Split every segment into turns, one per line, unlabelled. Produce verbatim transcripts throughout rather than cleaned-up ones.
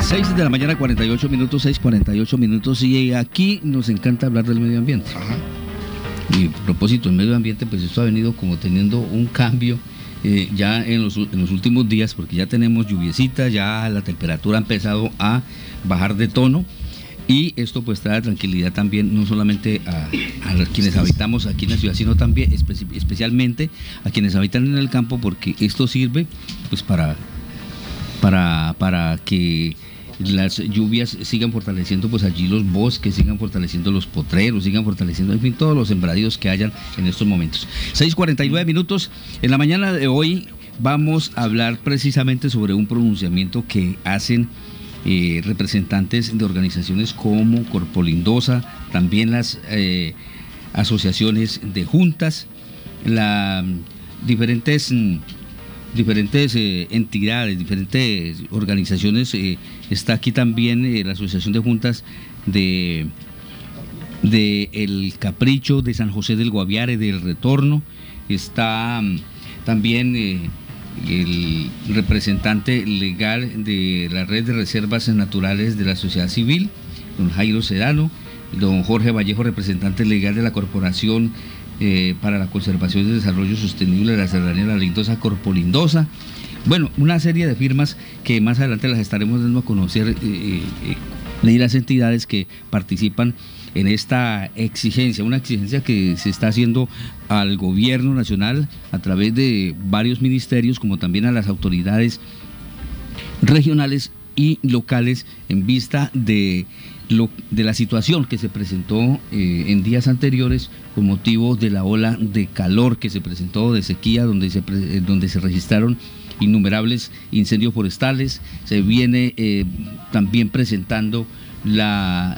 seis de la mañana, cuarenta y ocho minutos, seis cuarenta y ocho minutos, y aquí nos encanta hablar del medio ambiente. Ajá. Y a propósito, el medio ambiente, pues esto ha venido como teniendo un cambio eh, ya en los, en los últimos días, porque ya tenemos lluviecita, ya la temperatura ha empezado a bajar de tono, y esto pues trae tranquilidad también, no solamente a, a quienes habitamos aquí en la ciudad, sino también espe- especialmente a quienes habitan en el campo, porque esto sirve pues para, para, para que las lluvias sigan fortaleciendo pues allí los bosques, sigan fortaleciendo los potreros, sigan fortaleciendo, en fin, todos los sembradíos que hayan en estos momentos. seis cuarenta y nueve minutos, en la mañana de hoy vamos a hablar precisamente sobre un pronunciamiento que hacen eh, representantes de organizaciones como Corpolindosa, también las eh, asociaciones de juntas, las diferentes... diferentes eh, entidades, diferentes organizaciones. Eh, está aquí también eh, la Asociación de Juntas de, de El Capricho, de San José del Guaviare, del Retorno. Está um, también eh, el representante legal de la Red de Reservas Naturales de la Sociedad Civil, don Jairo Sedano, don Jorge Vallejo, representante legal de la Corporación Eh, para la Conservación y Desarrollo Sostenible de la Serranía de la Lindosa, Corpolindosa. Bueno, una serie de firmas que más adelante las estaremos dando a conocer, eh, eh, y las entidades que participan en esta exigencia, una exigencia que se está haciendo al gobierno nacional a través de varios ministerios, como también a las autoridades regionales y locales, en vista de Lo, de la situación que se presentó eh, en días anteriores con motivo de la ola de calor que se presentó, de sequía, donde se, eh, donde se registraron innumerables incendios forestales. Se viene eh, también presentando la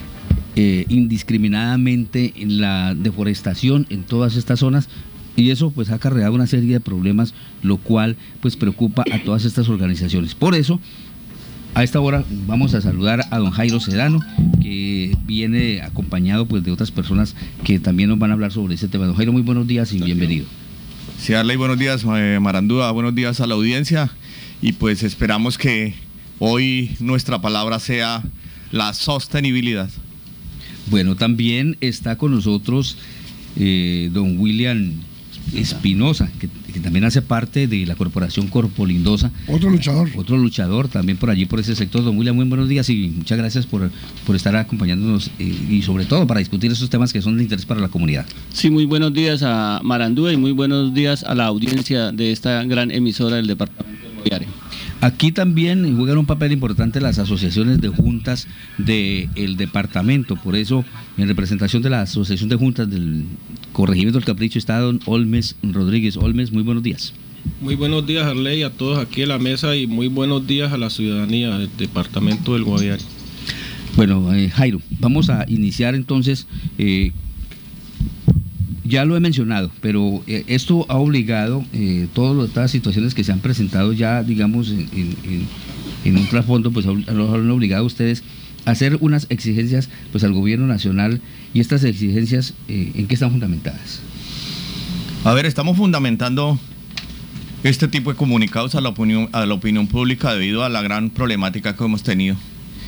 eh, indiscriminadamente la deforestación en todas estas zonas, y eso pues ha acarreado una serie de problemas, lo cual pues preocupa a todas estas organizaciones. Por eso, a esta hora vamos a saludar a don Jairo Sedano, que viene acompañado pues de otras personas que también nos van a hablar sobre este tema. Don Jairo, muy buenos días y bienvenido.
Sí, Arley, buenos días, eh, Marandúa, buenos días a la audiencia, y pues esperamos que hoy nuestra palabra sea la sostenibilidad.
Bueno, también está con nosotros eh, don William Espinosa, que, que también hace parte de la Corporación Corpolindosa.
Otro luchador.
Otro luchador también por allí, por ese sector. Don William, muy buenos días y muchas gracias por, por estar acompañándonos eh, y sobre todo para discutir esos temas que son de interés para la comunidad.
Sí, muy buenos días a Marandúa y muy buenos días a la audiencia de esta gran emisora del departamento del Guaviare.
Aquí también juegan un papel importante las asociaciones de juntas del departamento. Por eso, en representación de la Asociación de Juntas del Corregimiento del Capricho está don Olmes Rodríguez. Olmes, muy buenos días.
Muy buenos días, Arley, a todos aquí en la mesa, y muy buenos días a la ciudadanía del departamento del Guaviare.
Bueno, eh, Jairo, vamos a iniciar entonces. Eh, Ya lo he mencionado, pero eh, esto ha obligado, eh, todas estas situaciones que se han presentado ya, digamos, en, en, en un trasfondo, pues lo han obligado a ustedes a hacer unas exigencias pues al gobierno nacional. Y estas exigencias, eh, ¿en qué están fundamentadas?
A ver, estamos fundamentando este tipo de comunicados a la opinión, a la opinión pública debido a la gran problemática que hemos tenido.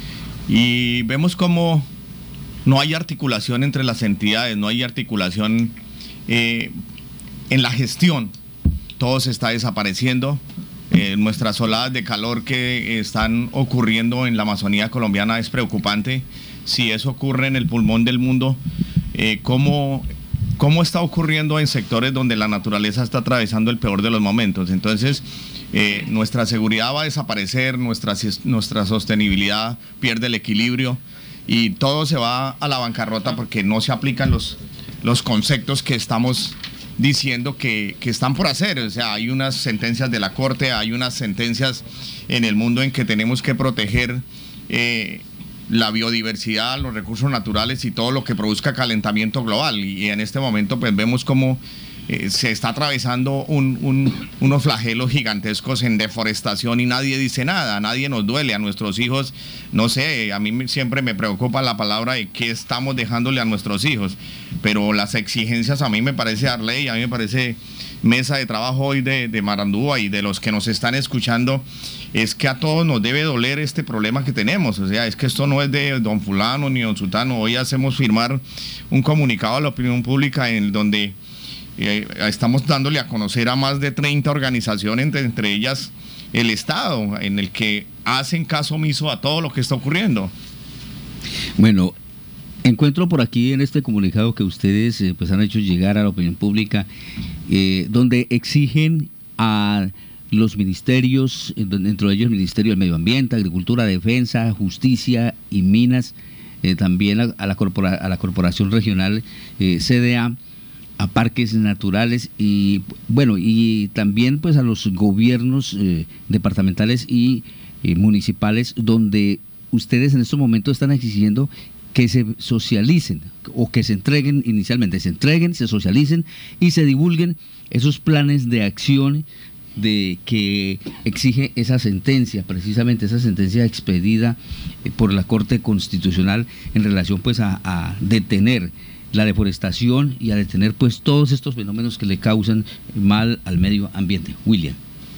Y vemos cómo no hay articulación entre las entidades, no hay articulación Eh, en la gestión. Todo se está desapareciendo. Eh, nuestras oladas de calor que están ocurriendo en la Amazonía colombiana es preocupante. Si eso ocurre en el pulmón del mundo, eh, ¿cómo, cómo está ocurriendo en sectores donde la naturaleza está atravesando el peor de los momentos? Entonces, eh, nuestra seguridad va a desaparecer, nuestra, nuestra sostenibilidad pierde el equilibrio y todo se va a la bancarrota porque no se aplican los los conceptos que estamos diciendo que, que están por hacer. O sea, hay unas sentencias de la Corte, hay unas sentencias en el mundo en que tenemos que proteger eh, la biodiversidad, los recursos naturales y todo lo que produzca calentamiento global. Y en este momento pues vemos como eh, se está atravesando un, un, unos flagelos gigantescos en deforestación y nadie dice nada, nadie nos duele a nuestros hijos. No sé, a mí siempre me preocupa la palabra de qué estamos dejándole a nuestros hijos, pero las exigencias a mí me parece, Arley, a mí me parece mesa de trabajo hoy de, de Marandúa y de los que nos están escuchando, es que a todos nos debe doler este problema que tenemos. O sea, es que esto no es de don fulano ni don sultano. Hoy hacemos firmar un comunicado a la opinión pública en donde eh, estamos dándole a conocer a más de treinta organizaciones, entre, entre ellas el Estado, en el que hacen caso omiso a todo lo que está ocurriendo.
Bueno, encuentro por aquí en este comunicado que ustedes eh, pues han hecho llegar a la opinión pública, eh, donde exigen a los ministerios, dentro de ellos el Ministerio del Medio Ambiente, Agricultura, Defensa, Justicia y Minas, eh, también a, a, la corpora, a la Corporación Regional eh, C D A, a Parques Naturales y bueno, y también pues a los gobiernos eh, departamentales y eh, municipales, donde ustedes en estos momentos están exigiendo que se socialicen o que se entreguen inicialmente, se entreguen, se socialicen y se divulguen esos planes de acción de que exige esa sentencia, precisamente esa sentencia expedida por la Corte Constitucional en relación pues a, a detener la deforestación y a detener pues todos estos fenómenos que le causan mal al medio ambiente. William.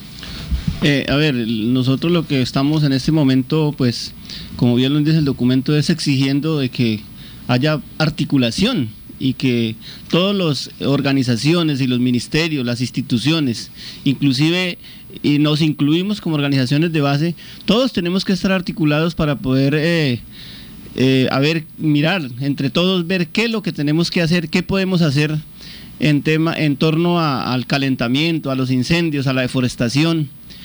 Eh, a ver, nosotros lo que estamos en este momento, pues, como bien lo dice el documento, es exigiendo de que haya articulación y que todas las organizaciones y los ministerios, las instituciones, inclusive, y nos incluimos como organizaciones de base, todos tenemos que estar articulados para poder, eh, eh, a ver, mirar, entre todos, ver qué es lo que tenemos que hacer, qué podemos hacer en, tema, en torno a, al calentamiento, a los incendios, a la deforestación.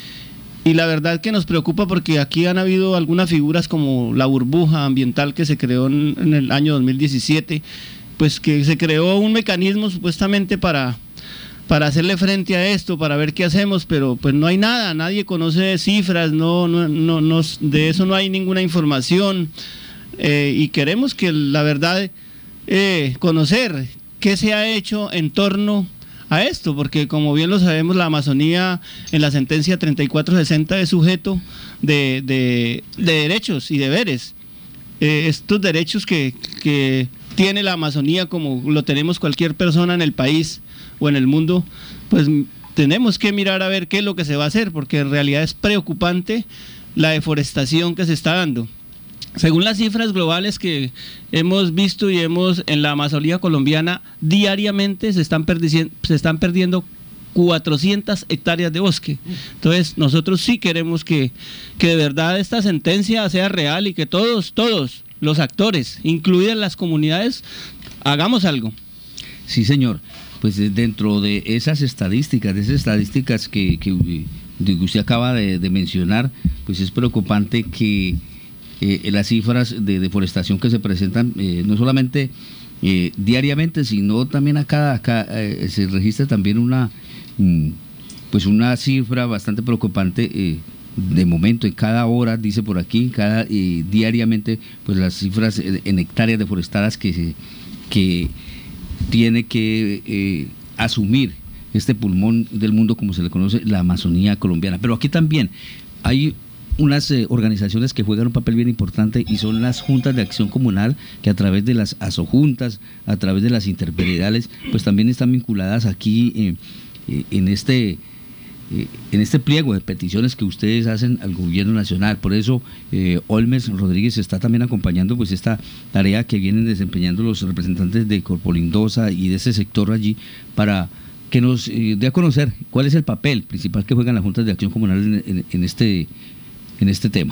Y la verdad que nos preocupa porque aquí han habido algunas figuras como la burbuja ambiental que se creó en, en el año dos mil diecisiete, pues que se creó un mecanismo supuestamente para, para hacerle frente a esto, para ver qué hacemos, pero pues no hay nada, nadie conoce cifras, no, no, no, no de eso no hay ninguna información, eh, y queremos que la verdad eh, conocer qué se ha hecho en torno a esto, porque como bien lo sabemos, la Amazonía en la sentencia treinta y cuatro sesenta es sujeto de, de, de derechos y deberes. Eh, estos derechos que, que tiene la Amazonía, como lo tenemos cualquier persona en el país o en el mundo, pues tenemos que mirar a ver qué es lo que se va a hacer, porque en realidad es preocupante la deforestación que se está dando. Según las cifras globales que hemos visto y hemos en la Amazonía colombiana, diariamente se están, perdi- se están perdiendo cuatrocientas hectáreas de bosque. Entonces nosotros sí queremos que, que de verdad esta sentencia sea real y que todos, todos los actores, incluidas las comunidades, hagamos algo.
Sí, señor. Pues dentro de esas estadísticas, de esas estadísticas que, que, que usted acaba de, de mencionar, pues es preocupante que eh, las cifras de deforestación que se presentan, eh, no solamente eh, diariamente, sino también acá, acá eh, se registra también una, mm, pues una cifra bastante preocupante. Eh, de momento en cada hora, dice por aquí, cada eh, diariamente, pues las cifras en hectáreas deforestadas que se, que tiene que eh, asumir este pulmón del mundo, como se le conoce, la Amazonía colombiana. Pero aquí también hay unas eh, organizaciones que juegan un papel bien importante y son las juntas de acción comunal, que a través de las asojuntas, a través de las interveredales, pues también están vinculadas aquí eh, eh, en este eh, en este pliego de peticiones que ustedes hacen al gobierno nacional. Por eso eh, Olmes Rodríguez está también acompañando pues esta tarea que vienen desempeñando los representantes de Corpolindosa y de ese sector allí, para que nos eh, dé a conocer cuál es el papel principal que juegan las juntas de acción comunal en, en, en este en este tema.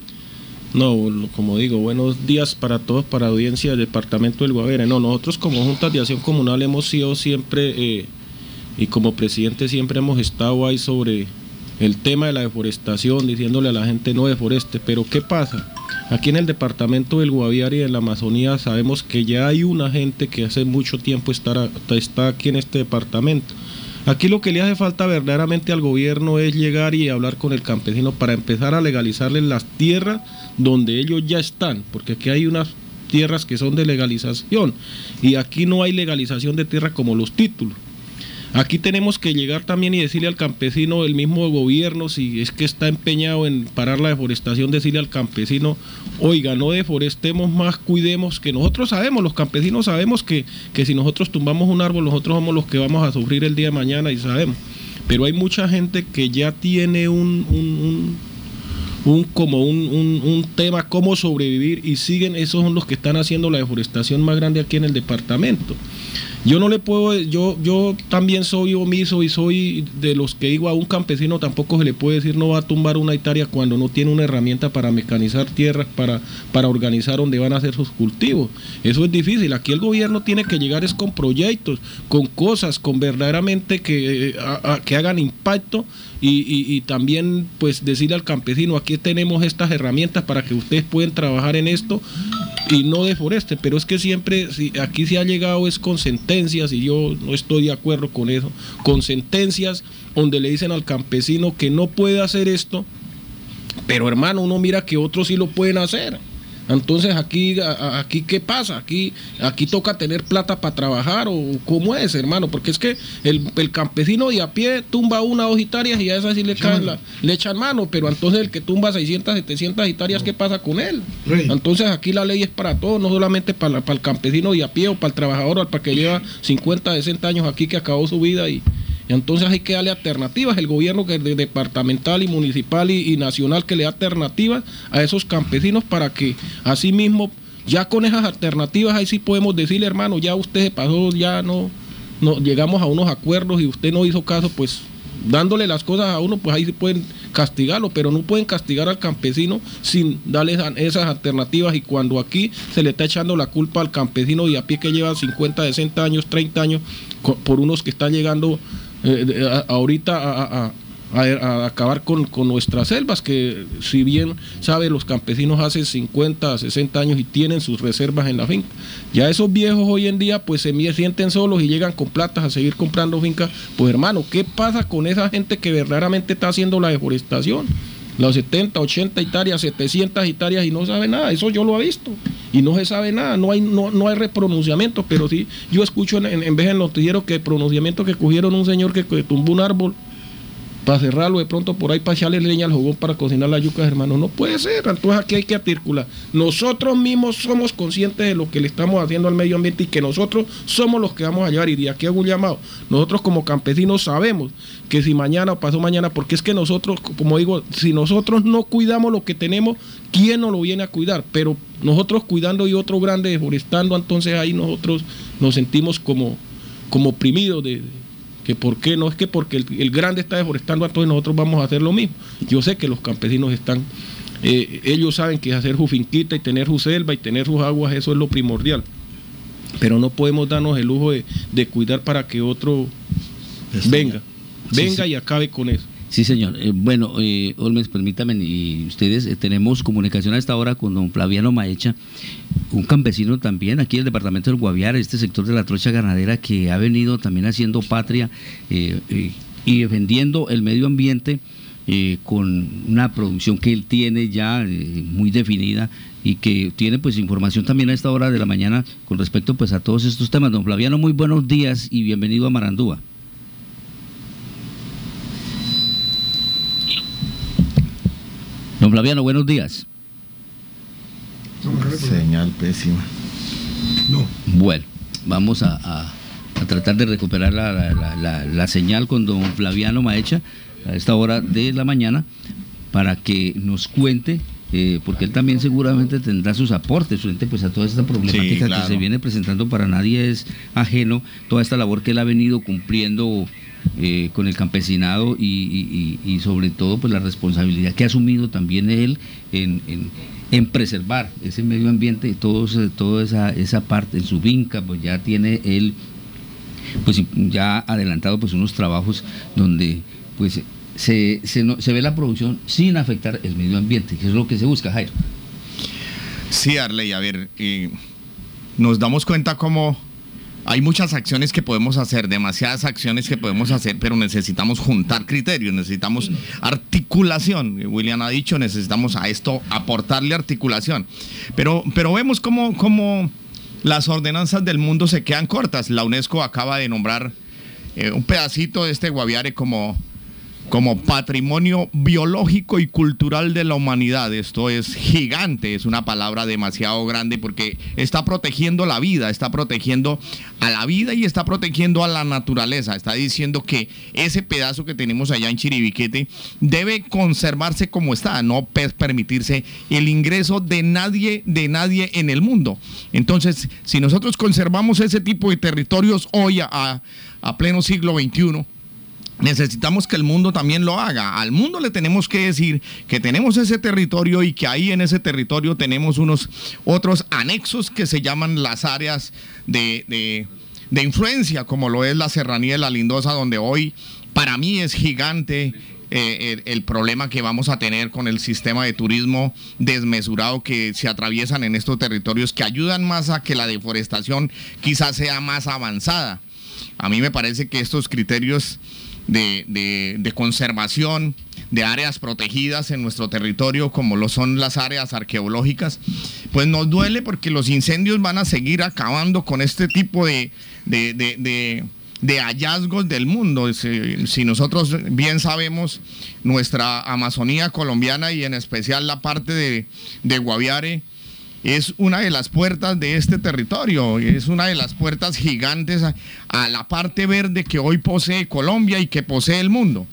No, como digo, buenos días para todos, para audiencia del departamento del Guaviare. No, nosotros como juntas de acción comunal hemos sido siempre, eh, y como presidente siempre hemos estado ahí sobre el tema de la deforestación, diciéndole a la gente no deforeste. Pero ¿qué pasa? Aquí en el departamento del Guaviare y en la Amazonía sabemos que ya hay una gente que hace mucho tiempo está, está aquí en este departamento. Aquí lo que le hace falta verdaderamente al gobierno es llegar y hablar con el campesino para empezar a legalizarles las tierras donde ellos ya están, porque aquí hay unas tierras que son de legalización y aquí no hay legalización de tierra como los títulos. Aquí tenemos que llegar también y decirle al campesino, el mismo gobierno, si es que está empeñado en parar la deforestación, decirle al campesino, oiga, no deforestemos más, cuidemos, que nosotros sabemos, los campesinos sabemos que, que si nosotros tumbamos un árbol, nosotros somos los que vamos a sufrir el día de mañana y sabemos, pero hay mucha gente que ya tiene un... un, un Un, como un, un, un tema cómo sobrevivir y siguen, esos son los que están haciendo la deforestación más grande aquí en el departamento. Yo no le puedo, yo yo también soy omiso y soy de los que digo, a un campesino tampoco se le puede decir no va a tumbar una hectárea cuando no tiene una herramienta para mecanizar tierras, para, para organizar donde van a hacer sus cultivos. Eso es difícil. Aquí el gobierno tiene que llegar es con proyectos, con cosas, con verdaderamente que, a, a, que hagan impacto y, y, y también pues decirle al campesino, aquí tenemos estas herramientas para que ustedes puedan trabajar en esto y no deforesten, pero es que siempre si aquí se ha llegado es con sentencias y yo no estoy de acuerdo con eso, con sentencias donde le dicen al campesino que no puede hacer esto, pero hermano, uno mira que otros sí lo pueden hacer. Entonces aquí, a, aquí ¿qué pasa? Aquí, aquí toca tener plata para trabajar o cómo es, hermano, porque es que el, el campesino de a pie tumba una o dos hectáreas y a esa sí le caen la, le echan mano, pero entonces el que tumba seiscientas, setecientas hectáreas, ¿qué pasa con él? Rey. Entonces aquí la ley es para todos, no solamente para, para el campesino de a pie o para el trabajador o para el que lleva cincuenta, sesenta años aquí que acabó su vida y entonces hay que darle alternativas, el gobierno que de departamental y municipal y, y nacional que le da alternativas a esos campesinos para que así mismo, ya con esas alternativas ahí sí podemos decirle, hermano, ya usted se pasó, ya no, no llegamos a unos acuerdos y usted no hizo caso, pues dándole las cosas a uno, pues ahí sí pueden castigarlo, pero no pueden castigar al campesino sin darle esas alternativas y cuando aquí se le está echando la culpa al campesino de a pie que lleva cincuenta, sesenta años, treinta años por unos que están llegando Eh, a, ahorita a, a, a, a acabar con, con nuestras selvas, que si bien sabe los campesinos hace cincuenta, sesenta años y tienen sus reservas en la finca, ya esos viejos hoy en día pues se sienten solos y llegan con platas a seguir comprando fincas. Pues hermano, ¿qué pasa con esa gente que verdaderamente está haciendo la deforestación? Los setenta, ochenta hectáreas, setecientas hectáreas y no sabe nada, eso yo lo he visto y no se sabe nada, no hay no, no hay repronunciamiento, pero sí yo escucho en, en, en vez del noticiero que el pronunciamiento que cogieron un señor que, que tumbó un árbol para cerrarlo de pronto por ahí para echarle leña al fogón para cocinar las yucas, hermano, no puede ser. Entonces aquí hay que articular, nosotros mismos somos conscientes de lo que le estamos haciendo al medio ambiente y que nosotros somos los que vamos a llevar, y de aquí hago un llamado, nosotros como campesinos sabemos que si mañana o pasó mañana, porque es que nosotros, como digo, si nosotros no cuidamos lo que tenemos, ¿quién nos lo viene a cuidar? Pero nosotros cuidando y otro grande deforestando, entonces ahí nosotros nos sentimos como, como oprimidos de, de que por qué no, es que porque el, el grande está deforestando, entonces nosotros vamos a hacer lo mismo. Yo sé que los campesinos están, eh, ellos saben que hacer su finquita y tener su selva y tener sus aguas, eso es lo primordial, pero no podemos darnos el lujo de, de cuidar para que otro Está venga, venga sí, sí. y acabe con eso.
Sí, señor. Eh, bueno, eh, Olmes, permítame, y ustedes eh, tenemos comunicación a esta hora con don Flaviano Maecha, un campesino también aquí del departamento del Guaviare, este sector de la trocha ganadera, que ha venido también haciendo patria eh, eh, y defendiendo el medio ambiente eh, con una producción que él tiene ya eh, muy definida y que tiene pues información también a esta hora de la mañana con respecto pues a todos estos temas. Don Flaviano, muy buenos días y bienvenido a Marandúa. Don Flaviano, buenos días.
Señal pésima.
No. Bueno, vamos a, a, a tratar de recuperar la, la, la, la señal con don Flaviano Maecha a esta hora de la mañana para que nos cuente, eh, porque él también seguramente tendrá sus aportes frente pues a toda esta problemática sí, claro. que se viene presentando. Para nadie es ajeno toda esta labor que él ha venido cumpliendo Eh, con el campesinado y, y, y sobre todo pues la responsabilidad que ha asumido también él en, en, en preservar ese medio ambiente y todo, toda esa, esa parte en su finca, pues ya tiene él pues ya adelantado pues unos trabajos donde pues se, se, no, se ve la producción sin afectar el medio ambiente, que es lo que se busca, Jairo.
Sí, Arley, a ver, eh, nos damos cuenta cómo hay muchas acciones que podemos hacer, demasiadas acciones que podemos hacer, pero necesitamos juntar criterios, necesitamos articulación. William ha dicho, necesitamos a esto aportarle articulación. Pero, pero vemos cómo, cómo las ordenanzas del mundo se quedan cortas. La UNESCO acaba de nombrar eh, un pedacito de este Guaviare como, como patrimonio biológico y cultural de la humanidad. Esto es gigante, es una palabra demasiado grande porque está protegiendo la vida, está protegiendo a la vida y está protegiendo a la naturaleza. Está diciendo que ese pedazo que tenemos allá en Chiribiquete debe conservarse como está, no permitirse el ingreso de nadie, de nadie en el mundo. Entonces, si nosotros conservamos ese tipo de territorios hoy a, a pleno siglo veintiuno, necesitamos que el mundo también lo haga. Al mundo le tenemos que decir que tenemos ese territorio y que ahí en ese territorio tenemos unos otros anexos que se llaman las áreas de, de, de influencia, como lo es la Serranía de la Lindosa, donde hoy para mí es gigante eh, el, el problema que vamos a tener con el sistema de turismo desmesurado que se atraviesan en estos territorios, que ayudan más a que la deforestación quizás sea más avanzada. A mí me parece que estos criterios De, de, de conservación de áreas protegidas en nuestro territorio, como lo son las áreas arqueológicas, pues nos duele porque los incendios van a seguir acabando con este tipo de, de, de, de, de hallazgos del mundo. Si, si nosotros bien sabemos, nuestra Amazonía colombiana y en especial la parte de, de Guaviare es una de las puertas de este territorio, es una de las puertas gigantes a, a la parte verde que hoy posee Colombia y que posee el mundo.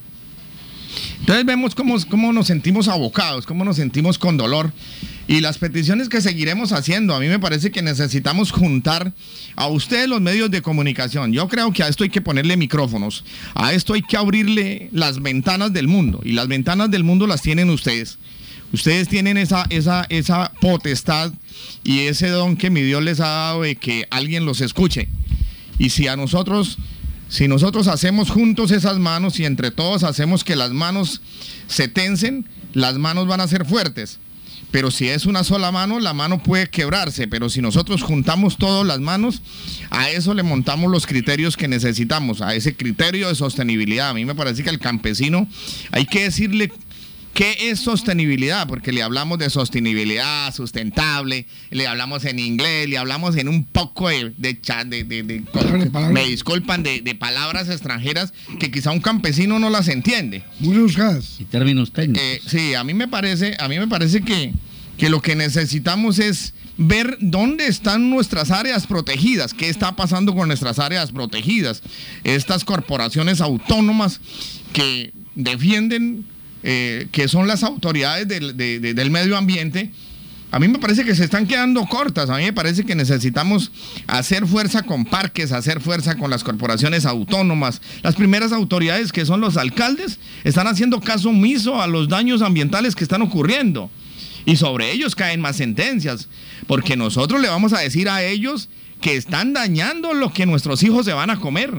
Entonces vemos cómo, cómo nos sentimos abocados, cómo nos sentimos con dolor y las peticiones que seguiremos haciendo. A mí me parece que necesitamos juntar a ustedes los medios de comunicación. Yo creo que a esto hay que ponerle micrófonos, a esto hay que abrirle las ventanas del mundo y las ventanas del mundo las tienen ustedes. Ustedes tienen esa, esa, esa potestad y ese don que mi Dios les ha dado de que alguien los escuche. Y si a nosotros, si nosotros hacemos juntos esas manos y entre todos hacemos que las manos se tensen, las manos van a ser fuertes. Pero si es una sola mano, la mano puede quebrarse. Pero si nosotros juntamos todas las manos, a eso le montamos los criterios que necesitamos, a ese criterio de sostenibilidad. A mí me parece que al campesino hay que decirle ¿qué es sostenibilidad? Porque le hablamos de sostenibilidad sustentable, le hablamos en inglés, le hablamos en un poco de, de, de, de, de palabras, palabras. me disculpan, de, de palabras extranjeras que quizá un campesino no las entiende.
Muy buscadas.
Y términos técnicos.
Eh, sí, a mí me parece, a mí me parece que, que lo que necesitamos es ver dónde están nuestras áreas protegidas, qué está pasando con nuestras áreas protegidas. Estas corporaciones autónomas que defienden Eh, que son las autoridades del, de, de, del medio ambiente, a mí me parece que se están quedando cortas. A mí me parece que necesitamos hacer fuerza con parques, hacer fuerza con las corporaciones autónomas. Las primeras autoridades, que son los alcaldes, están haciendo caso omiso a los daños ambientales que están ocurriendo y sobre ellos caen más sentencias, porque nosotros le vamos a decir a ellos que están dañando lo que nuestros hijos se van a comer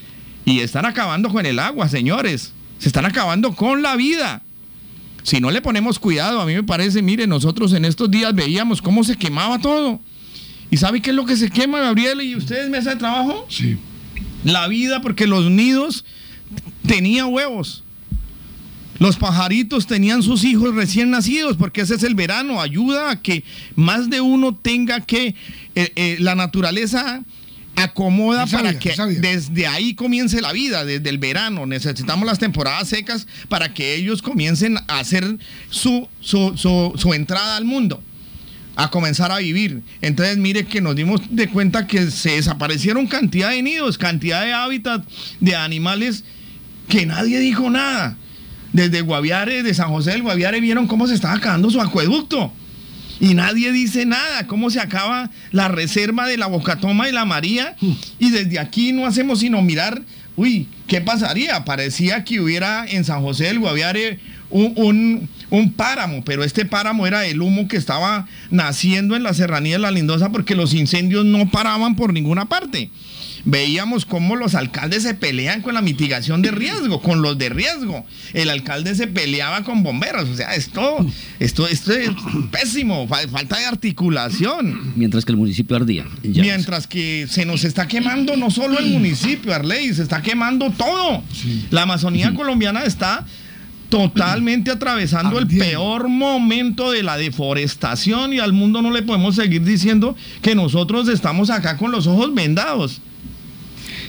y están acabando con el agua, señores. Se están acabando con la vida. Si no le ponemos cuidado, a mí me parece, mire, nosotros en estos días veíamos cómo se quemaba todo. ¿Y sabe qué es lo que se quema, Gabriel? ¿Y ustedes, mesa de trabajo?
Sí.
La vida, porque los nidos tenían huevos. Los pajaritos tenían sus hijos recién nacidos, porque ese es el verano. Ayuda a que más de uno tenga que... Eh, eh, la naturaleza acomoda sabia, para que sabia. Desde ahí comience la vida, desde el verano. Necesitamos las temporadas secas para que ellos comiencen a hacer su, su, su, su entrada al mundo, a comenzar a vivir. Entonces mire que nos dimos de cuenta que se desaparecieron cantidad de nidos, cantidad de hábitat de animales que nadie dijo nada. Desde Guaviare, de San José del Guaviare, vieron cómo se estaba acabando su acueducto. Y nadie dice nada, cómo se acaba la reserva de la Bocatoma y la María, y desde aquí no hacemos sino mirar, uy, ¿qué pasaría? Parecía que hubiera en San José del Guaviare un, un, un páramo, pero este páramo era el humo que estaba naciendo en la Serranía de la Lindosa porque los incendios no paraban por ninguna parte. Veíamos cómo los alcaldes se pelean con la mitigación de riesgo, con los de riesgo. El alcalde se peleaba con bomberos. O sea, esto, esto, esto es pésimo, falta de articulación.
Mientras que el municipio ardía.
Mientras que se nos está quemando no solo el municipio, Arley, se está quemando todo. Sí. La Amazonía sí. colombiana está totalmente atravesando el peor momento de la deforestación y al mundo no le podemos seguir diciendo que nosotros estamos acá con los ojos vendados.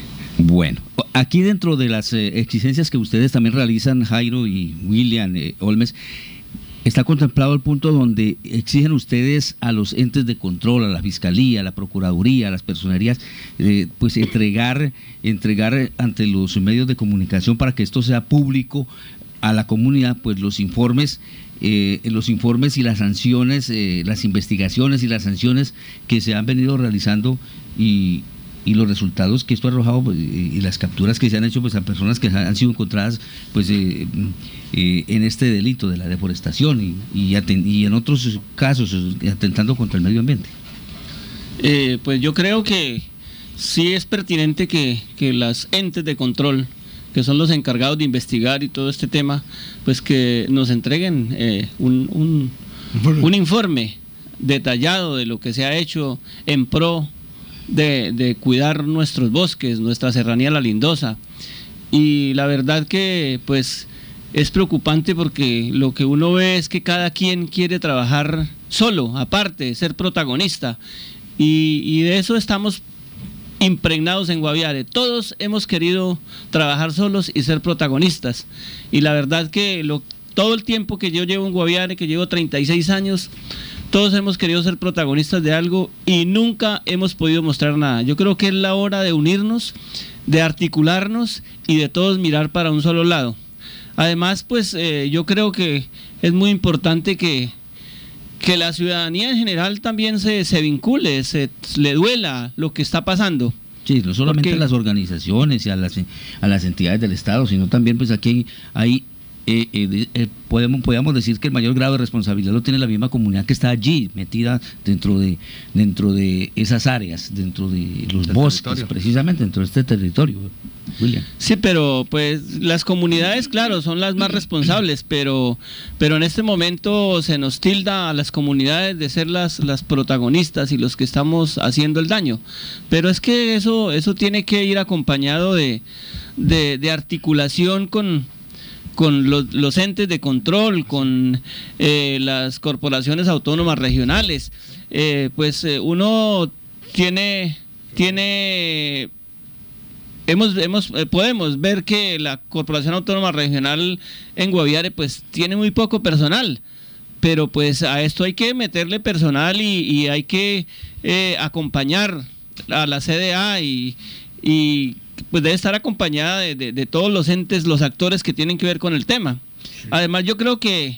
Bueno, aquí dentro de las eh, exigencias que ustedes también realizan, Jairo y William eh, Olmes, está contemplado el punto donde exigen ustedes a los entes de control, a la Fiscalía, a la Procuraduría, a las personerías, eh, pues entregar, entregar ante los medios de comunicación para que esto sea público a la comunidad, pues los informes, eh, los informes y las sanciones, eh, las investigaciones y las sanciones que se han venido realizando y y los resultados que esto ha arrojado, pues, y las capturas que se han hecho, pues, a personas que han sido encontradas, pues, eh, eh, en este delito de la deforestación y, y, aten- y en otros casos atentando contra el medio ambiente.
Eh, pues yo creo que sí es pertinente que, que las entes de control, que son los encargados de investigar y todo este tema, pues que nos entreguen eh, un, un, un informe detallado de lo que se ha hecho en pro De, de cuidar nuestros bosques, nuestra serranía La Lindosa. Y la verdad que pues es preocupante porque lo que uno ve es que cada quien quiere trabajar solo, aparte, ser protagonista. Y, y de eso estamos impregnados en Guaviare. Todos hemos querido trabajar solos y ser protagonistas. Y la verdad que lo, todo el tiempo que yo llevo en Guaviare, que llevo treinta y seis años, todos hemos querido ser protagonistas de algo y nunca hemos podido mostrar nada. Yo creo que es la hora de unirnos, de articularnos y de todos mirar para un solo lado. Además, pues eh, yo creo que es muy importante que, que la ciudadanía en general también se, se vincule, se le duela lo que está pasando.
Sí, no solamente
Porque,
a las organizaciones y a las, a las entidades del Estado, sino también pues aquí hay... Eh, eh, eh, podemos, podemos decir que el mayor grado de responsabilidad lo tiene la misma comunidad que está allí, metida dentro de dentro de esas áreas, dentro de los
Del
bosques,
territorio.
precisamente dentro de este territorio, William.
Sí, pero pues las comunidades, claro, son las más responsables, pero pero en este momento se nos tilda a las comunidades de ser las, las protagonistas y los que estamos haciendo el daño. Pero es que eso, eso tiene que ir acompañado de, de, de articulación con... con los, los entes de control, con eh, las corporaciones autónomas regionales. Eh, pues eh, uno tiene, tiene hemos, hemos, eh, podemos ver que la Corporación Autónoma Regional en Guaviare pues tiene muy poco personal, pero pues a esto hay que meterle personal y, y hay que eh, acompañar a la C D A y, y pues debe estar acompañada de, de, de todos los entes, los actores que tienen que ver con el tema. Sí. Además, yo creo que,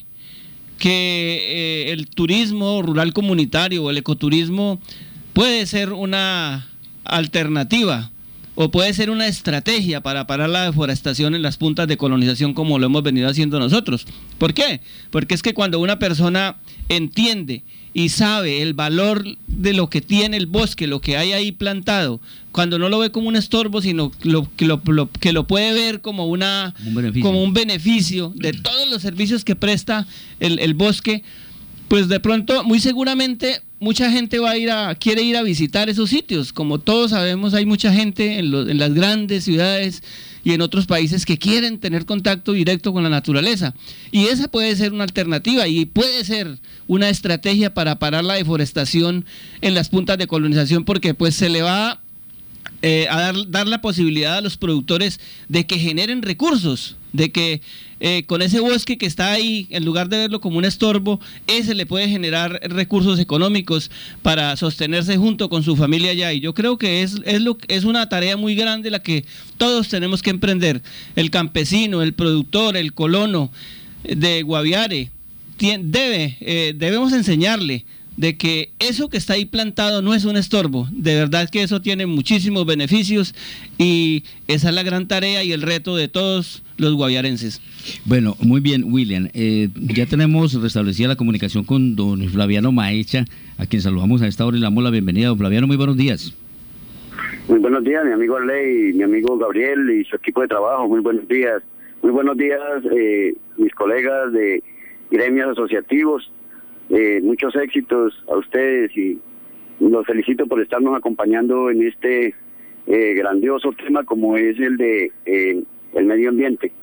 que eh, el turismo rural comunitario o el ecoturismo puede ser una alternativa o puede ser una estrategia para parar la deforestación en las puntas de colonización como lo hemos venido haciendo nosotros. ¿Por qué? Porque es que cuando una persona entiende y sabe el valor de lo que tiene el bosque, lo que hay ahí plantado, cuando no lo ve como un estorbo, sino lo, que, lo, lo, que lo puede ver como, una,
un beneficio.
como un beneficio de todos los servicios que presta el, el bosque, pues de pronto, muy seguramente, mucha gente va a ir a, quiere ir a visitar esos sitios. Como todos sabemos, hay mucha gente en, lo, en las grandes ciudades y en otros países que quieren tener contacto directo con la naturaleza. Y esa puede ser una alternativa y puede ser una estrategia para parar la deforestación en las puntas de colonización, porque pues se le va eh, a dar, dar la posibilidad a los productores de que generen recursos, de que eh, con ese bosque que está ahí, en lugar de verlo como un estorbo, ese le puede generar recursos económicos para sostenerse junto con su familia allá. Y yo creo que es, es, lo, es una tarea muy grande la que todos tenemos que emprender. El campesino, el productor, el colono de Guaviare, tiene, debe, eh, debemos enseñarle de que eso que está ahí plantado no es un estorbo, de verdad que eso tiene muchísimos beneficios y esa es la gran tarea y el reto de todos los guaviarenses.
Bueno, muy bien, William, eh, ya tenemos restablecida la comunicación con don Flaviano Maecha, a quien saludamos a esta hora y le damos la bienvenida. Don Flaviano, muy buenos días.
Muy buenos días, mi amigo Arley, mi amigo Gabriel y su equipo de trabajo, muy buenos días. Muy buenos días, eh, mis colegas de gremios asociativos. Eh, muchos éxitos a ustedes y los felicito por estarnos acompañando en este eh, grandioso tema como es el de eh, el medio ambiente.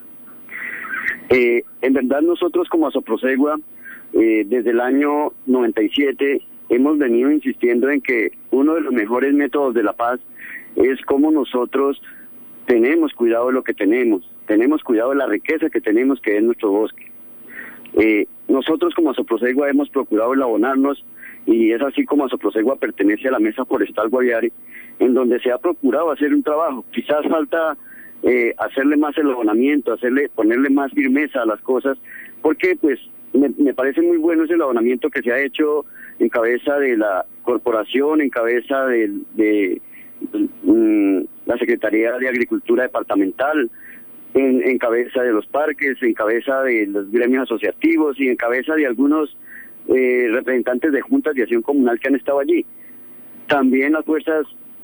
Eh, en verdad nosotros como Asoprosegua eh, desde el año noventa y siete hemos venido insistiendo en que uno de los mejores métodos de la paz es cómo nosotros tenemos cuidado de lo que tenemos, tenemos cuidado de la riqueza que tenemos, que es nuestro bosque. Eh, nosotros como Asoprosegua hemos procurado el abonarnos, y es así como Asoprosegua pertenece a la Mesa Forestal Guaviare, en donde se ha procurado hacer un trabajo. Quizás falta eh, hacerle más el abonamiento, hacerle, ponerle más firmeza a las cosas, porque pues me, me parece muy bueno ese abonamiento que se ha hecho en cabeza de la corporación, en cabeza de, de, de um, la Secretaría de Agricultura Departamental, en, en cabeza de los parques, en cabeza de los gremios asociativos y en cabeza de algunos eh, representantes de juntas de acción comunal que han estado allí. También las fuerzas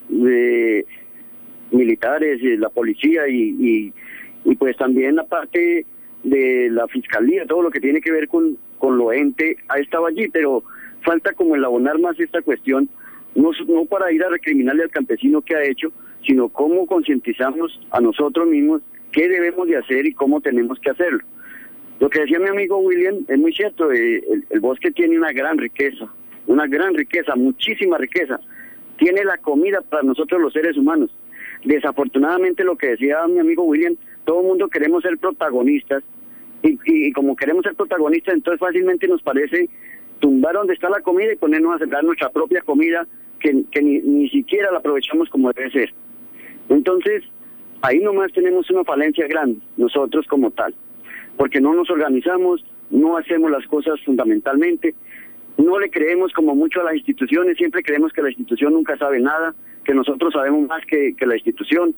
de militares, y la policía y, y, y pues también la parte de la fiscalía, todo lo que tiene que ver con, con lo ente ha estado allí, pero falta como el abonar más esta cuestión, no, no para ir a recriminarle al campesino que ha hecho, sino cómo concientizamos a nosotros mismos qué debemos de hacer y cómo tenemos que hacerlo. Lo que decía mi amigo William es muy cierto, eh, el, el bosque tiene una gran riqueza, una gran riqueza, muchísima riqueza. Tiene la comida para nosotros los seres humanos. Desafortunadamente, lo que decía mi amigo William, todo el mundo queremos ser protagonistas, y, y, y como queremos ser protagonistas, entonces fácilmente nos parece tumbar donde está la comida y ponernos a sacar nuestra propia comida, que, que ni, ni siquiera la aprovechamos como debe ser. Entonces, ahí nomás tenemos una falencia grande, nosotros como tal, porque no nos organizamos, no hacemos las cosas fundamentalmente, no le creemos como mucho a las instituciones, siempre creemos que la institución nunca sabe nada, que nosotros sabemos más que, que la institución,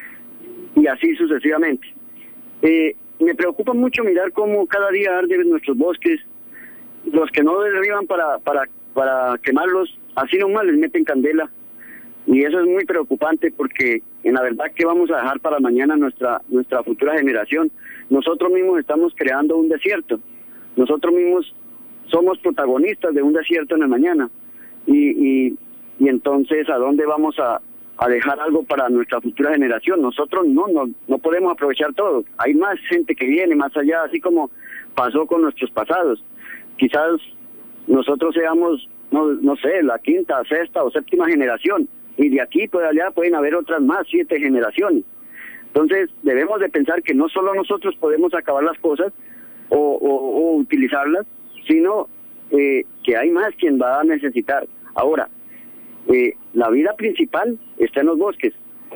y así sucesivamente. Eh, me preocupa mucho mirar cómo cada día arden nuestros bosques, los que no derriban para, para, para quemarlos, así nomás les meten candela, y eso es muy preocupante porque en la verdad que vamos a dejar para mañana nuestra, nuestra futura generación. Nosotros mismos estamos creando un desierto, nosotros mismos somos protagonistas de un desierto en el mañana, y, y, y entonces ¿a dónde vamos a, a dejar algo para nuestra futura generación? Nosotros no, no, no podemos aprovechar todo, hay más gente que viene más allá, así como pasó con nuestros pasados. Quizás nosotros seamos, no, no sé, la quinta, sexta o séptima generación, y de aquí pues allá pueden haber otras más, siete generaciones. Entonces debemos de pensar que no solo nosotros podemos acabar las cosas o, o, o utilizarlas, sino eh, que hay más quien va a necesitar. Ahora, eh, la vida principal está en los bosques,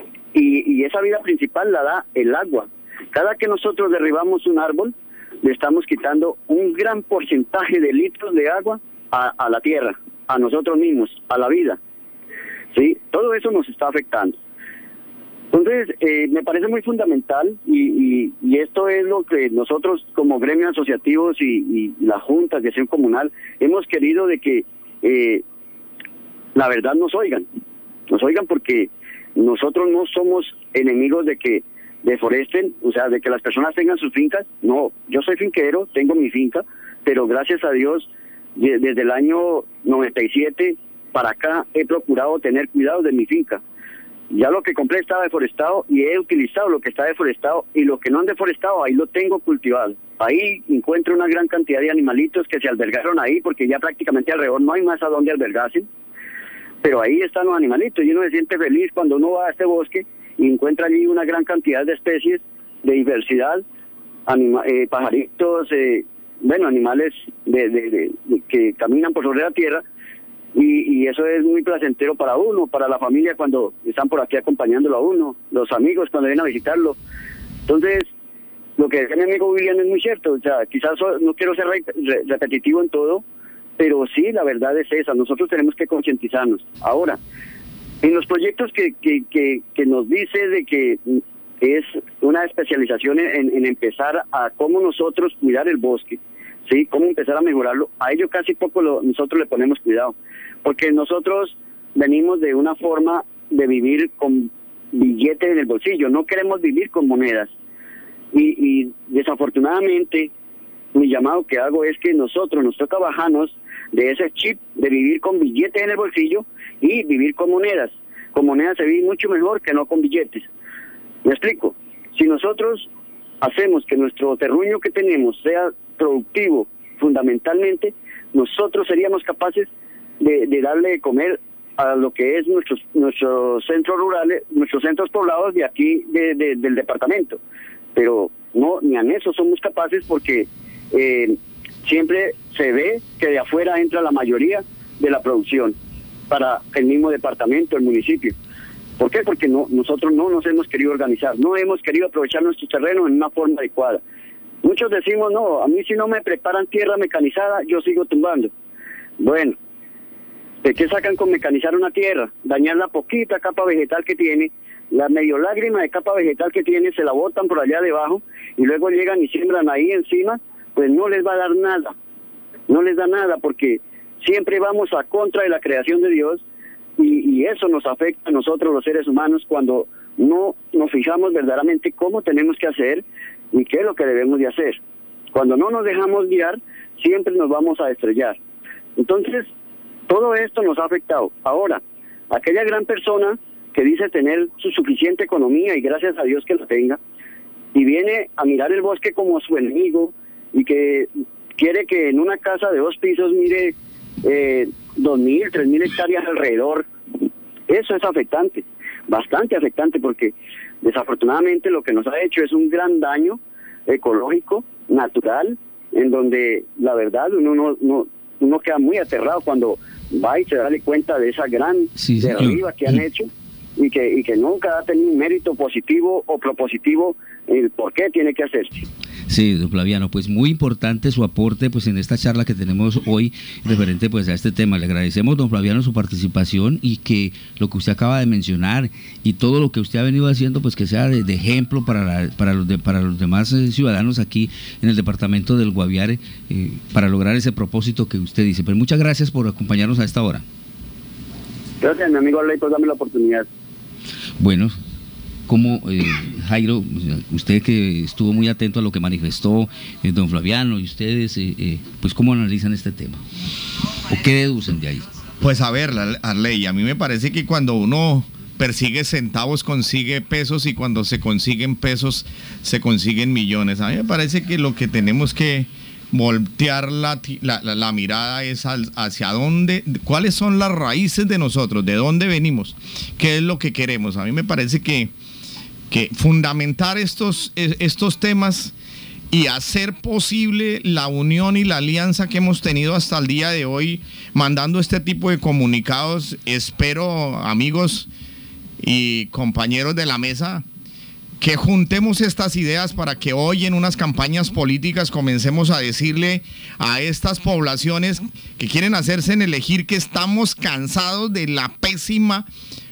y, y esa vida principal la da el agua. Cada que nosotros derribamos un árbol, le estamos quitando un gran porcentaje de litros de agua a, a la tierra, a nosotros mismos, a la vida. ¿Sí? Todo eso nos está afectando. Entonces, eh, me parece muy fundamental, y, y, y esto es lo que nosotros como gremios asociativos y, y las juntas de acción comunal hemos querido, de que eh, la verdad nos oigan, nos oigan porque nosotros no somos enemigos de que deforesten, o sea, de que las personas tengan sus fincas. No, yo soy finquero, tengo mi finca, pero gracias a Dios, desde el año noventa y siete para acá he procurado tener cuidado de mi finca. Ya lo que compré estaba deforestado y he utilizado lo que está deforestado, y lo que no han deforestado ahí lo tengo cultivado. Ahí encuentro una gran cantidad de animalitos que se albergaron ahí, porque ya prácticamente alrededor no hay más a dónde albergarse, pero ahí están los animalitos y uno se siente feliz cuando uno va a este bosque y encuentra allí una gran cantidad de especies, de diversidad, anima, eh, pajaritos, eh, bueno, animales de, de, de, de, que caminan por sobre la tierra. Y, y eso es muy placentero para uno, para la familia cuando están por aquí acompañándolo a uno, los amigos cuando vienen a visitarlo. Entonces, lo que decía mi amigo William es muy cierto, o sea, quizás no quiero ser re, re, repetitivo en todo, pero sí, la verdad es esa, nosotros tenemos que concientizarnos. Ahora, en los proyectos que, que, que, que nos dice de que es una especialización en, en empezar a cómo nosotros cuidar el bosque, ¿sí? Cómo empezar a mejorarlo, a ello casi poco lo, nosotros le ponemos cuidado, porque nosotros venimos de una forma de vivir con billetes en el bolsillo, no queremos vivir con monedas, y, y desafortunadamente mi llamado que hago es que nosotros nos toca bajarnos de ese chip de vivir con billetes en el bolsillo y vivir con monedas. Con monedas se vive mucho mejor que no con billetes. ¿Me explico? Si nosotros hacemos que nuestro terruño que tenemos sea productivo fundamentalmente, nosotros seríamos capaces de, de darle de comer a lo que es nuestros nuestros centros rurales, nuestros centros poblados de aquí de, de, del departamento, pero no, ni en eso somos capaces porque eh, siempre se ve que de afuera entra la mayoría de la producción para el mismo departamento, el municipio. ¿Por qué? Porque no, nosotros no nos hemos querido organizar, no hemos querido aprovechar nuestro terreno en una forma adecuada. Muchos decimos, no, a mí si no me preparan tierra mecanizada, yo sigo tumbando. Bueno, ¿de qué sacan con mecanizar una tierra? Dañar la poquita capa vegetal que tiene, la medio lágrima de capa vegetal que tiene, se la botan por allá debajo y luego llegan y siembran ahí encima, pues no les va a dar nada, no les da nada porque siempre vamos a contra de la creación de Dios y, y eso nos afecta a nosotros los seres humanos cuando no nos fijamos verdaderamente cómo tenemos que hacer y qué es lo que debemos de hacer. Cuando no nos dejamos guiar, siempre nos vamos a estrellar. Entonces, todo esto nos ha afectado. Ahora, aquella gran persona que dice tener su suficiente economía y gracias a Dios que la tenga, y viene a mirar el bosque como su enemigo y que quiere que en una casa de dos pisos mire eh, dos mil, tres mil hectáreas alrededor, eso es afectante, bastante afectante porque desafortunadamente lo que nos ha hecho es un gran daño ecológico, natural, en donde la verdad uno no, no uno queda muy aterrado cuando va y se da cuenta de esa gran
sí,
derriba que han hecho y que y que nunca ha tenido un mérito positivo o propositivo el por qué tiene que hacerse.
Sí, don Flaviano, pues muy importante su aporte pues en esta charla que tenemos hoy referente pues a este tema. Le agradecemos, don Flaviano, su participación y que lo que usted acaba de mencionar y todo lo que usted ha venido haciendo pues que sea de, de ejemplo para la, para los de, para los demás eh, ciudadanos aquí en el departamento del Guaviare eh, para lograr ese propósito que usted dice. Pues muchas gracias por acompañarnos a esta hora.
Gracias, mi amigo Arley, por darme la oportunidad.
Bueno, como eh, Jairo, usted que estuvo muy atento a lo que manifestó eh, don Flaviano y ustedes, eh, eh, pues ¿cómo analizan este tema? ¿O qué deducen de ahí?
Pues a ver, Arley, a mí me parece que cuando uno persigue centavos consigue pesos y cuando se consiguen pesos se consiguen millones. A mí me parece que lo que tenemos que voltear la, la, la, la mirada es al, hacia dónde, cuáles son las raíces de nosotros, de dónde venimos, qué es lo que queremos. A mí me parece que que fundamentar estos, estos temas y hacer posible la unión y la alianza que hemos tenido hasta el día de hoy, mandando este tipo de comunicados. Espero, amigos y compañeros de la mesa, que juntemos estas ideas para que hoy en unas campañas políticas comencemos a decirle a estas poblaciones que quieren hacerse en elegir que estamos cansados de la pésima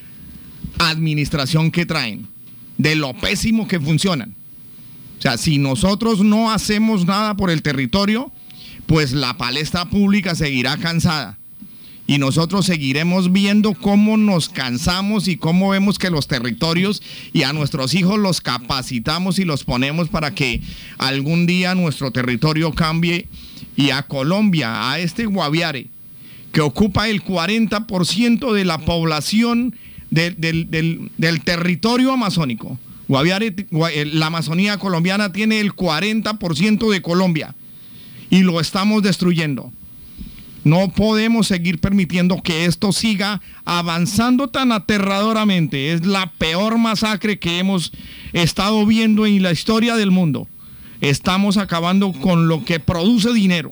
administración que traen, de lo pésimo que funcionan. O sea, si nosotros no hacemos nada por el territorio, pues la palestra pública seguirá cansada. Y nosotros seguiremos viendo cómo nos cansamos y cómo vemos que los territorios y a nuestros hijos los capacitamos y los ponemos para que algún día nuestro territorio cambie. Y a Colombia, a este Guaviare, que ocupa el cuarenta por ciento de la población Del, del, del, del territorio amazónico. Guaviare, la Amazonía colombiana tiene el cuarenta por ciento de Colombia y lo estamos destruyendo. No podemos seguir permitiendo que esto siga avanzando tan aterradoramente. Es la peor masacre que hemos estado viendo en la historia del mundo. Estamos acabando con lo que produce dinero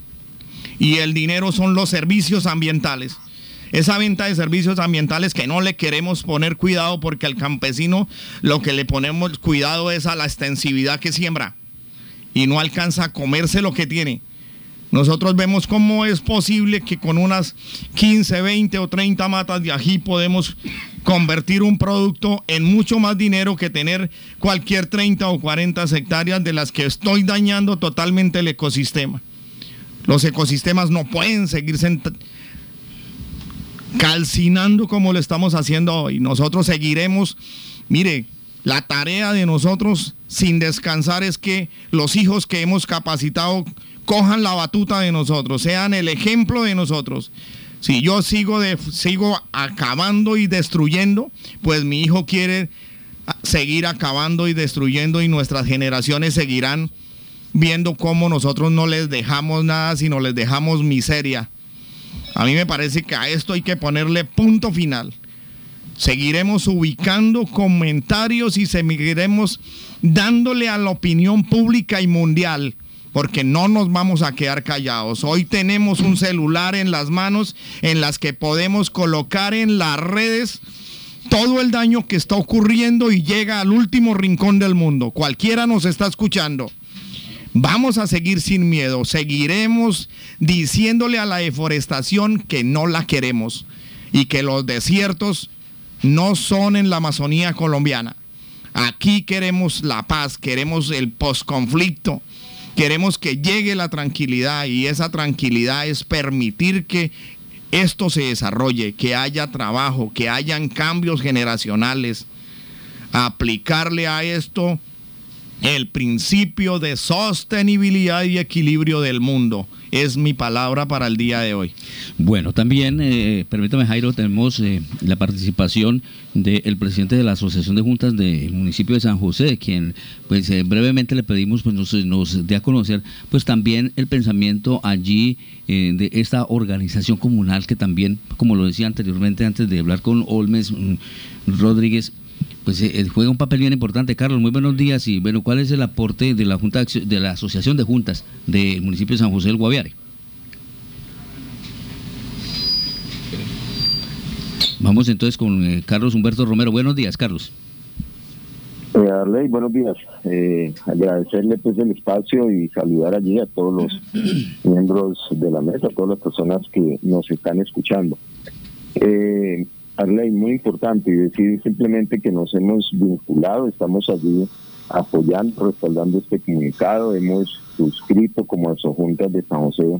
y el dinero son los servicios ambientales. Esa venta de servicios ambientales que no le queremos poner cuidado porque al campesino lo que le ponemos cuidado es a la extensividad que siembra y no alcanza a comerse lo que tiene. Nosotros vemos cómo es posible que con unas quince, veinte o treinta matas de ají podemos convertir un producto en mucho más dinero que tener cualquier treinta o cuarenta hectáreas de las que estoy dañando totalmente el ecosistema. Los ecosistemas no pueden seguir sent- calcinando como lo estamos haciendo hoy. Nosotros seguiremos, mire, la tarea de nosotros sin descansar es que los hijos que hemos capacitado cojan la batuta de nosotros, sean el ejemplo de nosotros. Si yo sigo, de, sigo acabando y destruyendo, pues mi hijo quiere seguir acabando y destruyendo y nuestras generaciones seguirán viendo cómo nosotros no les dejamos nada, sino les dejamos miseria A mí me parece que a esto hay que ponerle punto final. Seguiremos ubicando comentarios y seguiremos dándole a la opinión pública y mundial, porque no nos vamos a quedar callados. Hoy tenemos un celular en las manos en las que podemos colocar en las redes todo el daño que está ocurriendo y llega al último rincón del mundo. Cualquiera nos está escuchando. Vamos a seguir sin miedo, seguiremos diciéndole a la deforestación que no la queremos y que los desiertos no son en la Amazonía colombiana. Aquí queremos la paz, queremos el posconflicto, queremos que llegue la tranquilidad, y esa tranquilidad es permitir que esto se desarrolle, que haya trabajo, que hayan cambios generacionales, aplicarle a esto el principio de sostenibilidad y equilibrio del mundo. Es mi palabra para el día de hoy.
Bueno, también, eh, permítame, Jairo, tenemos eh, la participación del presidente de la Asociación de Juntas del municipio de San José, quien pues eh, brevemente le pedimos pues nos, nos dé a conocer pues también el pensamiento allí eh, de esta organización comunal que también, como lo decía anteriormente antes de hablar con Olmes mm, Rodríguez, pues eh, juega un papel bien importante. Carlos, muy buenos días. Y bueno, ¿cuál es el aporte de la Junta de la Asociación de Juntas del municipio de San José del Guaviare? Vamos entonces con eh, Carlos Humberto Romero. Buenos días, Carlos.
Eh, Arley, buenos días. Eh, agradecerle pues el espacio y saludar allí a todos los miembros de la mesa, a todas las personas que nos están escuchando. Eh, Arley, muy importante, y decir simplemente que nos hemos vinculado, estamos allí apoyando, respaldando este comunicado, hemos suscrito como Asojuntas de San José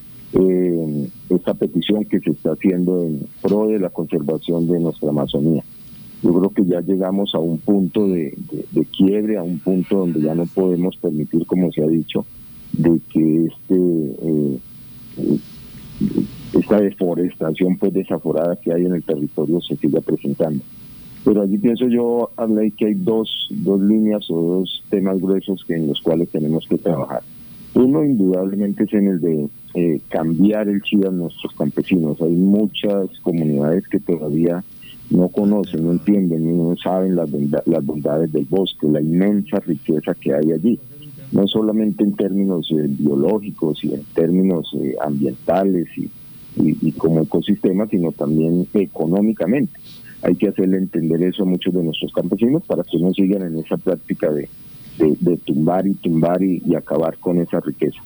eh, esta petición que se está haciendo en pro de la conservación de nuestra Amazonía. Yo creo que ya llegamos a un punto de, de, de quiebre, a un punto donde ya no podemos permitir, como se ha dicho, de que este eh, eh, esta deforestación pues desaforada que hay en el territorio se siga presentando. Pero allí pienso yo, Arley, que hay dos, dos líneas o dos temas gruesos que en los cuales tenemos que trabajar. Uno, indudablemente, es en el de eh, cambiar el chip a nuestros campesinos. Hay muchas comunidades que todavía no conocen, no entienden, no saben las, las bondades del bosque, la inmensa riqueza que hay allí. No solamente en términos eh, biológicos y en términos eh, ambientales y, y, y como ecosistema, sino también económicamente. Hay que hacerle entender eso a muchos de nuestros campesinos para que no sigan en esa práctica de, de, de tumbar y tumbar y, y acabar con esa riqueza.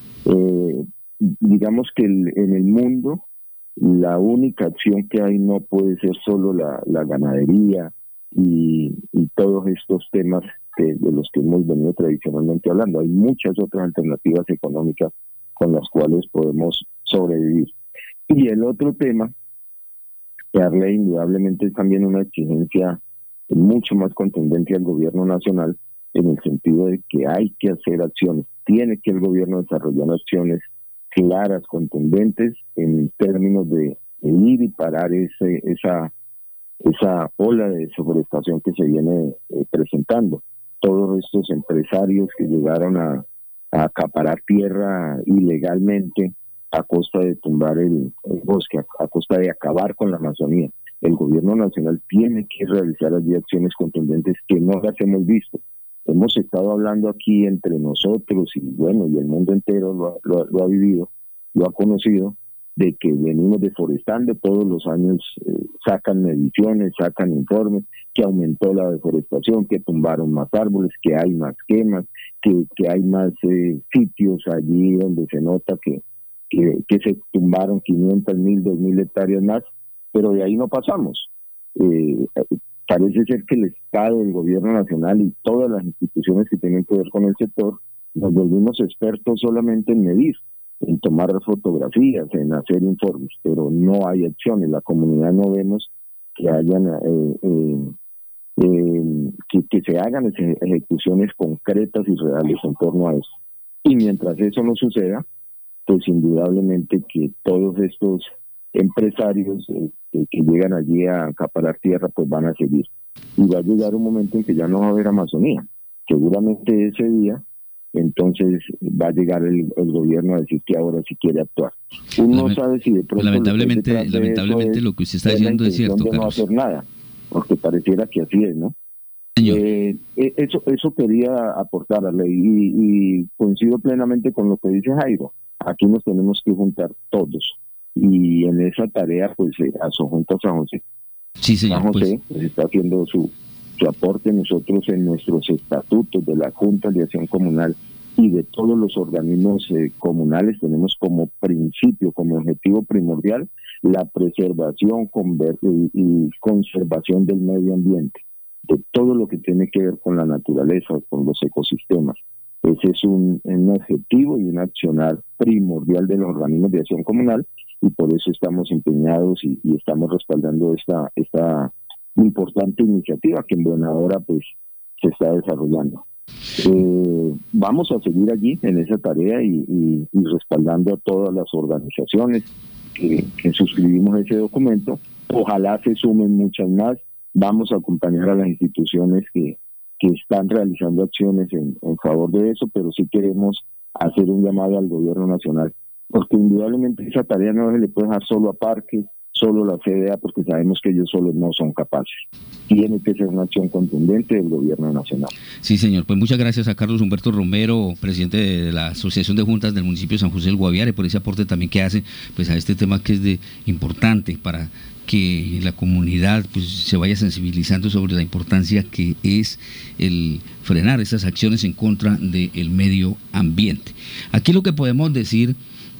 Eh, digamos que el, en el mundo la única acción que hay no puede ser solo la, la ganadería y, y todos estos temas que, de los que hemos venido tradicionalmente hablando. Hay muchas otras alternativas económicas con las cuales podemos sobrevivir. Y el otro tema, que Arley, indudablemente es también una exigencia mucho más contundente al gobierno nacional, en el sentido de que hay que hacer acciones. Tiene que el gobierno desarrollar acciones claras, contundentes, en términos de, de ir y parar ese, esa, esa ola de deforestación que se viene eh, presentando. Todos estos empresarios que llegaron a, a acaparar tierra ilegalmente a costa de tumbar el, el bosque, a, a costa de acabar con la Amazonía. El gobierno nacional tiene que realizar allí acciones contundentes que no las hemos visto. Hemos estado hablando aquí entre nosotros y bueno, y el mundo entero lo ha, lo, lo ha vivido, lo ha conocido, de que venimos deforestando todos los años, eh, sacan mediciones, sacan informes, que aumentó la deforestación, que tumbaron más árboles, que hay más quemas, que, que hay más eh, sitios allí donde se nota que, que, que se tumbaron quinientas mil, dos mil hectáreas más, pero de ahí no pasamos. Eh, Parece ser que el Estado, el gobierno nacional y todas las instituciones que tienen que ver con el sector nos volvimos expertos solamente en medir, en tomar fotografías, en hacer informes, pero no hay acciones. La comunidad no vemos que hayan eh, eh, eh, que, que se hagan ejecuciones concretas y reales en torno a eso. Y mientras eso no suceda, pues indudablemente que todos estos empresarios eh, que, que llegan allí a acaparar tierra pues van a seguir, y va a llegar un momento en que ya no va a haber Amazonía. Seguramente ese día entonces va a llegar el, el gobierno a decir que ahora sí quiere actuar. Uno
Lament-
no sabe si de pronto
lamentablemente,
lo que hay detrás de
lamentablemente
eso
lo que usted está
es la
diciendo es
intención
cierto,
de no
Carlos.
hacer nada, porque pareciera que así es, ¿no?
Señor.
Eh, eh, eso, eso quería aportar a ley y, y coincido plenamente con lo que dice Jairo. Aquí nos tenemos que juntar todos y en esa tarea pues eh, a su Junta San José.
Sí, señor.
San José
Pues,
pues, está haciendo su, su aporte. Nosotros en nuestros estatutos de la Junta de Acción Comunal y de todos los organismos eh, comunales tenemos como principio, como objetivo primordial la preservación conver- y, y conservación del medio ambiente, de todo lo que tiene que ver con la naturaleza, con los ecosistemas. Ese es un, un objetivo y un accionar primordial de los organismos de acción comunal y por eso estamos empeñados y, y estamos respaldando esta esta importante iniciativa que en buena hora pues se está desarrollando. Eh, vamos a seguir allí en esa tarea y, y, y respaldando a todas las organizaciones que, que suscribimos ese documento. Ojalá se sumen muchas más. Vamos a acompañar a las instituciones que, que están realizando acciones en, en favor de eso, pero sí queremos hacer un llamado al gobierno nacional, porque indudablemente esa tarea no se le puede dejar solo a Parque, solo la C D A, porque sabemos que ellos solos no son capaces. Tiene que ser una acción contundente del gobierno nacional.
sí, señor. Pues muchas gracias a Carlos Humberto Romero, presidente de la Asociación de Juntas del municipio de San José del Guaviare, por ese aporte también que hace pues a este tema que es de importante para que la comunidad pues se vaya sensibilizando sobre la importancia que es el frenar esas acciones en contra del medio ambiente. Aquí lo que podemos decir,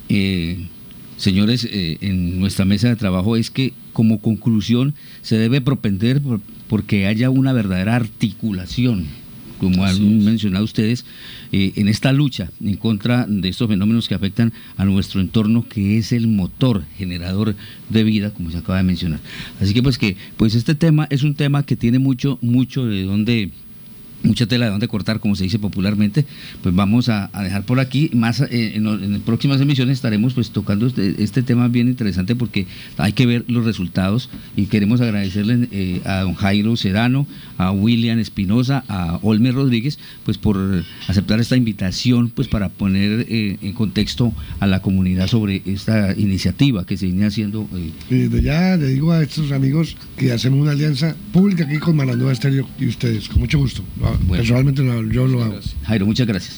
eh, señores, eh, en nuestra mesa de trabajo es que como conclusión se debe propender por, porque haya una verdadera articulación, como han mencionado ustedes, eh, en esta lucha en contra de estos fenómenos que afectan a nuestro entorno, que es el motor generador de vida, como se acaba de mencionar. Así que pues que pues este tema es un tema que tiene mucho, mucho de dónde, mucha tela de dónde cortar, como se dice popularmente. Pues vamos a, a dejar por aquí. Más eh, en, en próximas emisiones estaremos pues tocando este, este tema bien interesante, porque hay que ver los resultados y queremos agradecerle eh, a don Jairo Sedano, a William Espinosa, a Olmer Rodríguez, pues por aceptar esta invitación pues para poner eh, en contexto a la comunidad sobre esta iniciativa que se viene haciendo. Eh.
Y desde ya le digo a estos amigos que hacemos una alianza pública aquí con Marandúa Estéreo y ustedes, con mucho gusto.
Bueno.
Personalmente lo- yo lo hago.
Jairo, muchas gracias.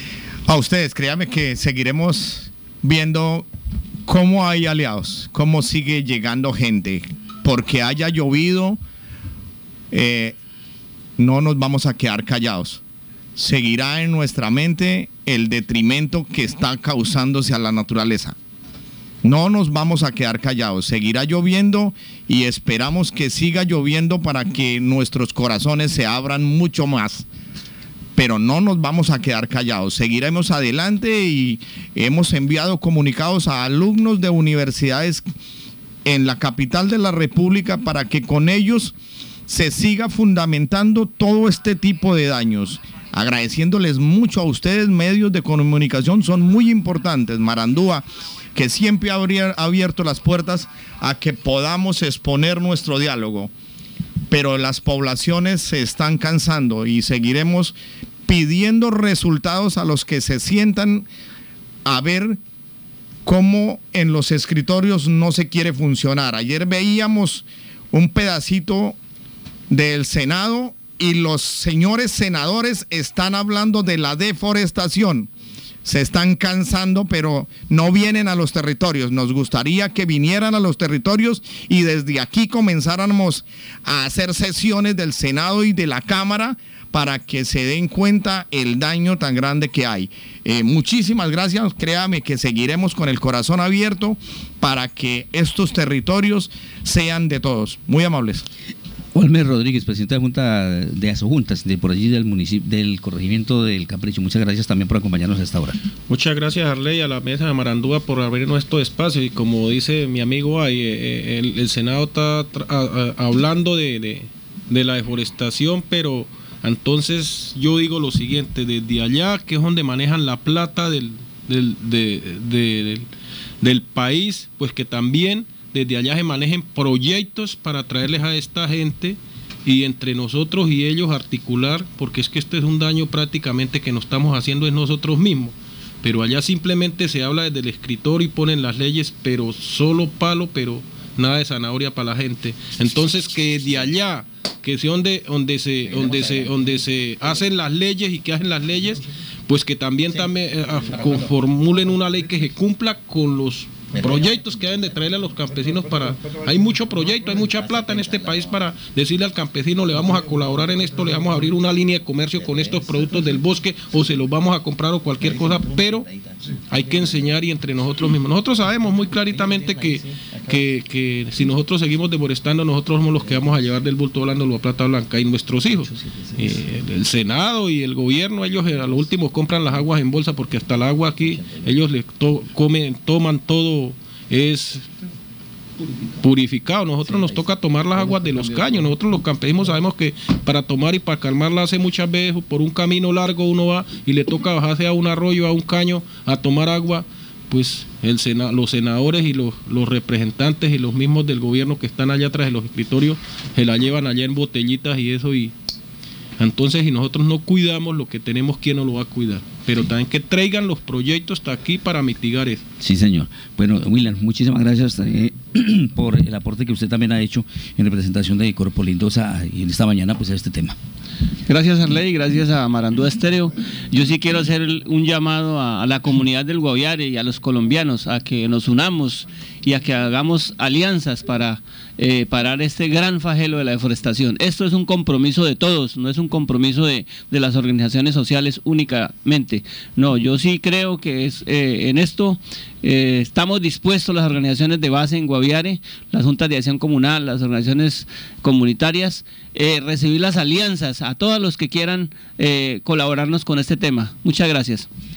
A ustedes, créanme que seguiremos viendo cómo hay aliados, cómo sigue llegando gente. Porque haya llovido, eh, no nos vamos a quedar callados. Seguirá en nuestra mente el detrimento que está causándose a la naturaleza. No nos vamos a quedar callados, seguirá lloviendo y esperamos que siga lloviendo para que nuestros corazones se abran mucho más. Pero no nos vamos a quedar callados, seguiremos adelante y hemos enviado comunicados a alumnos de universidades en la capital de la República para que con ellos se siga fundamentando todo este tipo de daños. Agradeciéndoles mucho a ustedes, medios de comunicación son muy importantes, Marandúa, que siempre ha abierto las puertas a que podamos exponer nuestro diálogo. Pero las poblaciones se están cansando y seguiremos pidiendo resultados a los que se sientan a ver cómo en los escritorios no se quiere funcionar. Ayer veíamos un pedacito del Senado y los señores senadores están hablando de la deforestación. Se están cansando, pero no vienen a los territorios. Nos gustaría que vinieran a los territorios y desde aquí comenzáramos a hacer sesiones del Senado y de la Cámara para que se den cuenta el daño tan grande que hay. Eh, muchísimas gracias, créame que seguiremos con el corazón abierto para que estos territorios sean de todos. Muy amables.
Olmer Rodríguez, presidente de la Junta de Asojuntas, de por allí del municipio, del corregimiento del Capricho. Muchas gracias también por acompañarnos a esta hora.
Muchas gracias, Arley, a la mesa de Marandúa por abrirnos estos espacios. Y como dice mi amigo ahí, eh, el, el Senado está tra- a- a- hablando de, de, de la deforestación, pero entonces yo digo lo siguiente: desde allá, que es donde manejan la plata del, del, de- de- del, del país, pues que también desde allá se manejen proyectos para traerles a esta gente y entre nosotros y ellos articular, porque es que este es un daño prácticamente que nos estamos haciendo en nosotros mismos. Pero allá simplemente se habla desde el escritorio y ponen las leyes, pero solo palo, pero nada de zanahoria para la gente. Entonces que de allá, que sea donde, donde se, donde se, donde se hacen las leyes y que hacen las leyes, pues que también, también eh, formulen una ley que se cumpla con los proyectos que deben de traerle a los campesinos. Para hay mucho proyecto, hay mucha plata en este país para decirle al campesino: le vamos a colaborar en esto, le vamos a abrir una línea de comercio con estos productos del bosque, o se los vamos a comprar, o cualquier cosa, pero hay que enseñar, y entre nosotros mismos. Nosotros sabemos muy claritamente que, que, que si nosotros seguimos deforestando, nosotros somos los que vamos a llevar del bulto volando la plata blanca, y nuestros hijos. Eh, el Senado y el gobierno, ellos a lo último compran las aguas en bolsa, porque hasta el agua aquí ellos le to comen, toman todo, es purificado. Nosotros nos toca tomar las aguas de los caños. Nosotros los campesinos sabemos que para tomar y para calmarla hace muchas veces por un camino largo uno va y le toca bajarse a un arroyo, a un caño, a tomar agua. Pues el sena, los senadores y los, los representantes y los mismos del gobierno que están allá atrás de los escritorios se la llevan allá en botellitas y eso, y entonces si nosotros no cuidamos lo que tenemos, ¿quién nos lo va a cuidar? Pero también que traigan los proyectos hasta aquí para mitigar eso.
Sí, señor. Bueno, William, muchísimas gracias eh, por el aporte que usted también ha hecho en representación de Corpo Lindosa y en esta mañana pues a este tema.
Gracias, Arley, gracias a Marandúa Estéreo. Yo sí quiero hacer un llamado a, a la comunidad del Guaviare y a los colombianos a que nos unamos y a que hagamos alianzas para eh, parar este gran flagelo de la deforestación. Esto es un compromiso de todos, no es un compromiso de, de las organizaciones sociales únicamente. No, yo sí creo que es eh, en esto eh, estamos dispuestos, las organizaciones de base en Guaviare, las juntas de acción comunal, las organizaciones comunitarias, eh, recibir las alianzas a todos los que quieran eh, colaborarnos con este tema. Muchas gracias.